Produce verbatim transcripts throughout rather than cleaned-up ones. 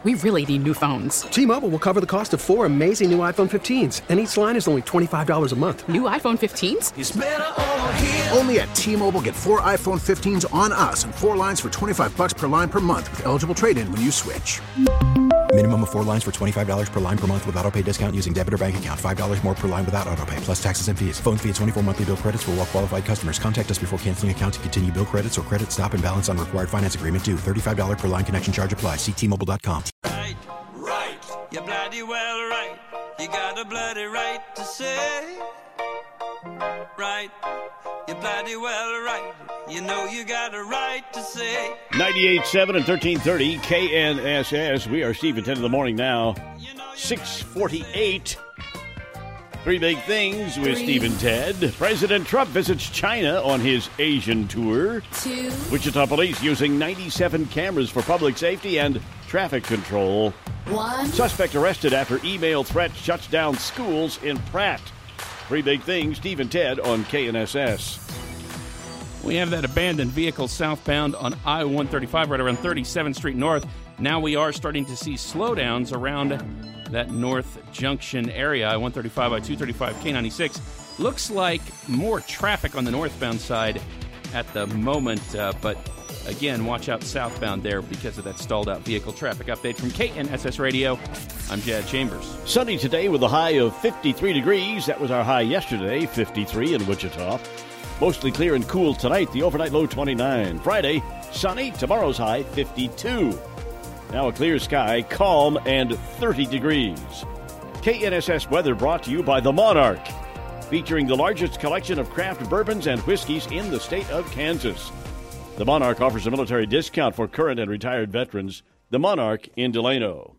We really need new phones. T-Mobile will cover the cost of four amazing new iPhone fifteens, and each line is only twenty-five dollars a month. New iPhone fifteens? It's better over here. Only at T-Mobile, get four iPhone fifteens on us and four lines for twenty-five dollars per line per month with eligible trade-in when you switch. Minimum of four lines for twenty-five dollars per line per month with autopay discount using debit or bank account. five dollars more per line without autopay, plus taxes and fees. Phone fee at twenty-four monthly bill credits for well-qualified customers. Contact us before canceling account to continue bill credits or credit stop and balance on required finance agreement due. thirty-five dollars per line connection charge applies. See T Mobile dot com. Right, right, you're bloody well right. You got a bloody right to say. Right, you're bloody well right. You know you got a right to say. ninety-eight point seven and thirteen thirty K N S S. We are Steve at ten in the morning now. six forty-eight. Three big things with Three. Steve and Ted. President Trump visits China on his Asian tour. Two. Wichita police using ninety-seven cameras for public safety and traffic control. One. Suspect arrested after email threat shuts down schools in Pratt. Three big things, Steve and Ted on K N S S. We have that abandoned vehicle southbound on I one thirty-five right around thirty-seventh Street North. Now we are starting to see slowdowns around that North Junction area. I one thirty-five, I two thirty-five, K ninety-six. Looks like more traffic on the northbound side at the moment, uh, but again, watch out southbound there because of that stalled out vehicle traffic. Update from K N S S Radio. I'm Jad Chambers. Sunny today with a high of fifty-three degrees. That was our high yesterday, fifty-three in Wichita. Mostly clear and cool tonight, the overnight low twenty-nine. Friday, sunny, tomorrow's high fifty-two. Now a clear sky, calm, and thirty degrees. K N S S weather brought to you by The Monarch, featuring the largest collection of craft bourbons and whiskeys in the state of Kansas. The Monarch offers a military discount for current and retired veterans. The Monarch in Delano.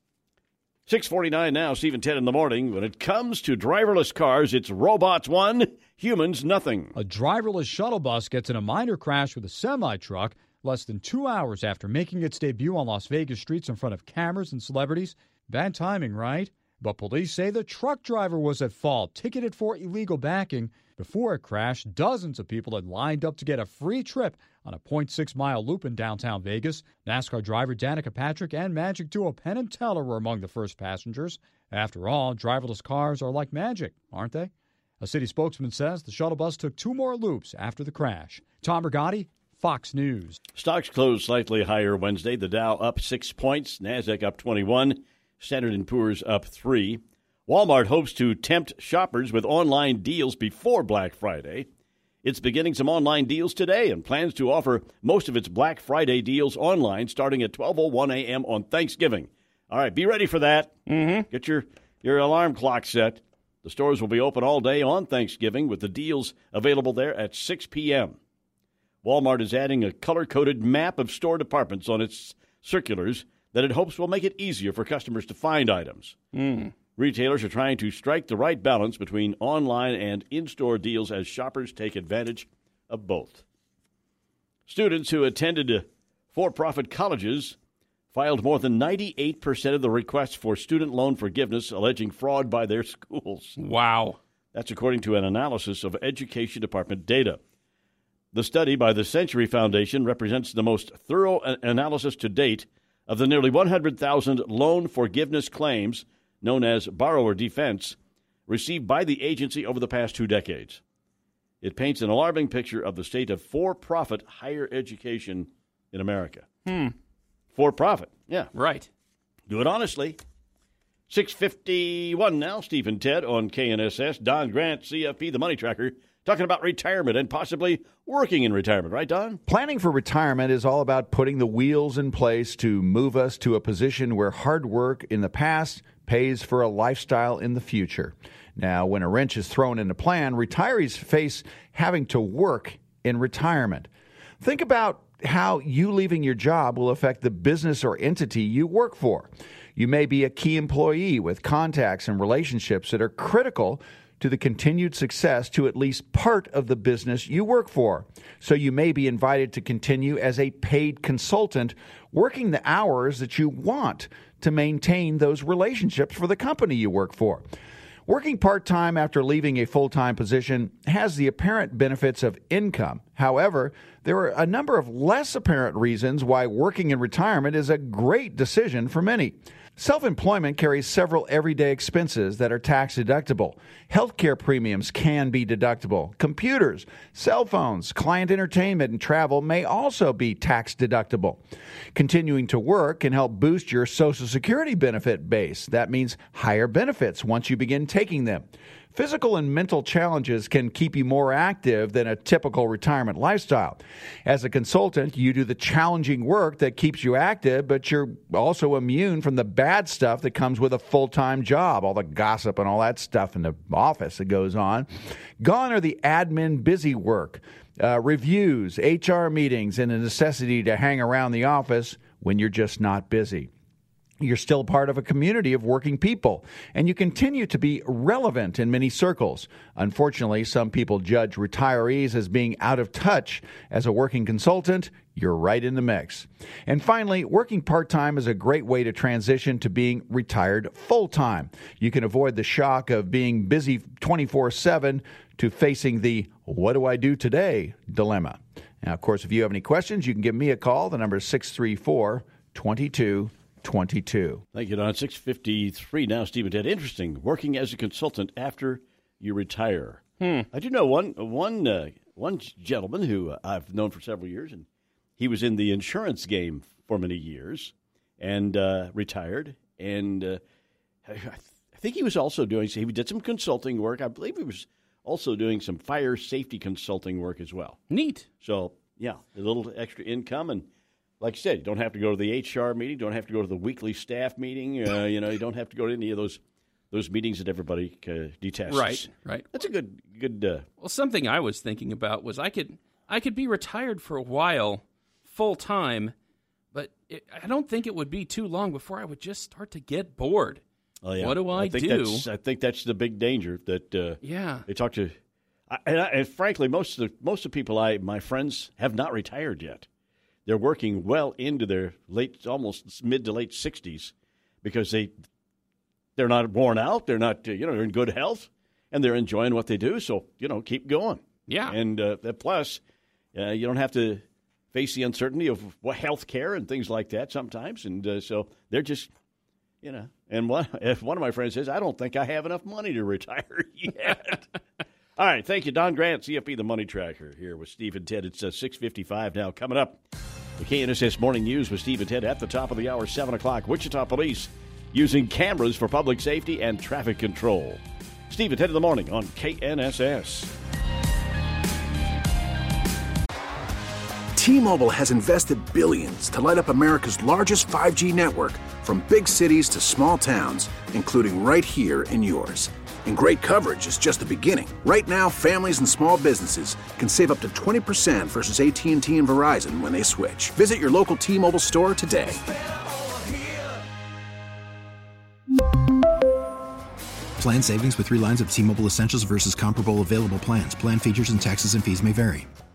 six forty-nine now, Steve and Ted in the morning. When it comes to driverless cars, it's robots one, humans nothing. A driverless shuttle bus gets in a minor crash with a semi-truck less than two hours after making its debut on Las Vegas streets in front of cameras and celebrities. Bad timing, right? But police say the truck driver was at fault, ticketed for illegal backing. Before it crashed, dozens of people had lined up to get a free trip on a point six mile loop in downtown Vegas. NASCAR driver Danica Patrick and Magic duo Penn and Teller were among the first passengers. After all, driverless cars are like magic, aren't they? A city spokesman says the shuttle bus took two more loops after the crash. Tom Rigotti, Fox News. Stocks closed slightly higher Wednesday. The Dow up six points, NASDAQ up twenty-one, Standard and Poor's up three. Walmart hopes to tempt shoppers with online deals before Black Friday. It's beginning some online deals today and plans to offer most of its Black Friday deals online starting at twelve oh one a.m. on Thanksgiving. All right, be ready for that. Mm-hmm. Get your, your alarm clock set. The stores will be open all day on Thanksgiving with the deals available there at six p.m. Walmart is adding a color-coded map of store departments on its circulars that it hopes will make it easier for customers to find items. Mm. Retailers are trying to strike the right balance between online and in-store deals as shoppers take advantage of both. Students who attended for-profit colleges filed more than ninety-eight percent of the requests for student loan forgiveness alleging fraud by their schools. Wow. That's according to an analysis of Education Department data. The study by the Century Foundation represents the most thorough analysis to date of the nearly one hundred thousand loan forgiveness claims, known as borrower defense, received by the agency over the past two decades. It paints an alarming picture of the state of for-profit higher education in America. Hmm. For-profit, yeah. Right. Do it honestly. six fifty-one now, Steve and Ted on K N S S. Don Grant, C F P, the Money Tracker, talking about retirement and possibly working in retirement. Right, Don? Planning for retirement is all about putting the wheels in place to move us to a position where hard work in the past pays for a lifestyle in the future. Now, when a wrench is thrown in the plan, retirees face having to work in retirement. Think about how you leaving your job will affect the business or entity you work for. You may be a key employee with contacts and relationships that are critical to the continued success to at least part of the business you work for. So you may be invited to continue as a paid consultant, working the hours that you want to maintain those relationships for the company you work for. Working part-time after leaving a full-time position has the apparent benefits of income. However, there are a number of less apparent reasons why working in retirement is a great decision for many. Self-employment carries several everyday expenses that are tax deductible. Healthcare premiums can be deductible. Computers, cell phones, client entertainment, and travel may also be tax deductible. Continuing to work can help boost your Social Security benefit base. That means higher benefits once you begin taking them. Physical and mental challenges can keep you more active than a typical retirement lifestyle. As a consultant, you do the challenging work that keeps you active, but you're also immune from the bad stuff that comes with a full-time job, all the gossip and all that stuff in the office that goes on. Gone are the admin busy work, uh, reviews, H R meetings, and the necessity to hang around the office when you're just not busy. You're still part of a community of working people, and you continue to be relevant in many circles. Unfortunately, some people judge retirees as being out of touch. As a working consultant, you're right in the mix. And finally, working part-time is a great way to transition to being retired full-time. You can avoid the shock of being busy twenty-four seven to facing the "what do I do today" dilemma. Now, of course, if you have any questions, you can give me a call. The number is six three four, two two twenty-two. Thank you, Don. six fifty-three now, Steve and Ted. Interesting, working as a consultant after you retire. Hmm. I do know one one uh, one gentleman who I've known for several years, and he was in the insurance game for many years and uh, retired. And uh, I, th- I think he was also doing, he did some consulting work. I believe he was also doing some fire safety consulting work as well. Neat. So, yeah, a little extra income. And like I said, you don't have to go to the H R meeting, don't have to go to the weekly staff meeting. Uh, you know, you don't have to go to any of those those meetings that everybody uh, detests. Right, right. That's a good good. Uh, well, something I was thinking about was I could I could be retired for a while, full time, but it, I don't think it would be too long before I would just start to get bored. Oh yeah. What do I, I think do? That's, I think that's the big danger that. Uh, yeah. They talk to, I, and, I, and frankly, most of the most of the people I my friends have not retired yet. They're working well into their late, almost mid to late sixties, because they they're not worn out. They're not, you know, they're in good health, and they're enjoying what they do. So, you know, keep going. Yeah. And uh, plus, uh, you don't have to face the uncertainty of what health care and things like that sometimes. And uh, so they're just, you know. And one if one of my friends says, "I don't think I have enough money to retire yet." All right, thank you, Don Grant, C F P, the Money Tracker, here with Steve and Ted. It's uh, six fifty-five now. Coming up, the K N S S Morning News with Steve and Ted at the top of the hour, seven o'clock. Wichita Police using cameras for public safety and traffic control. Steve and Ted in the morning on K N S S. T-Mobile has invested billions to light up America's largest five G network, from big cities to small towns, including right here in yours. And great coverage is just the beginning. Right now, families and small businesses can save up to twenty percent versus A T and T and Verizon when they switch. Visit your local T-Mobile store today. Plan savings with three lines of T-Mobile Essentials versus comparable available plans. Plan features and taxes and fees may vary.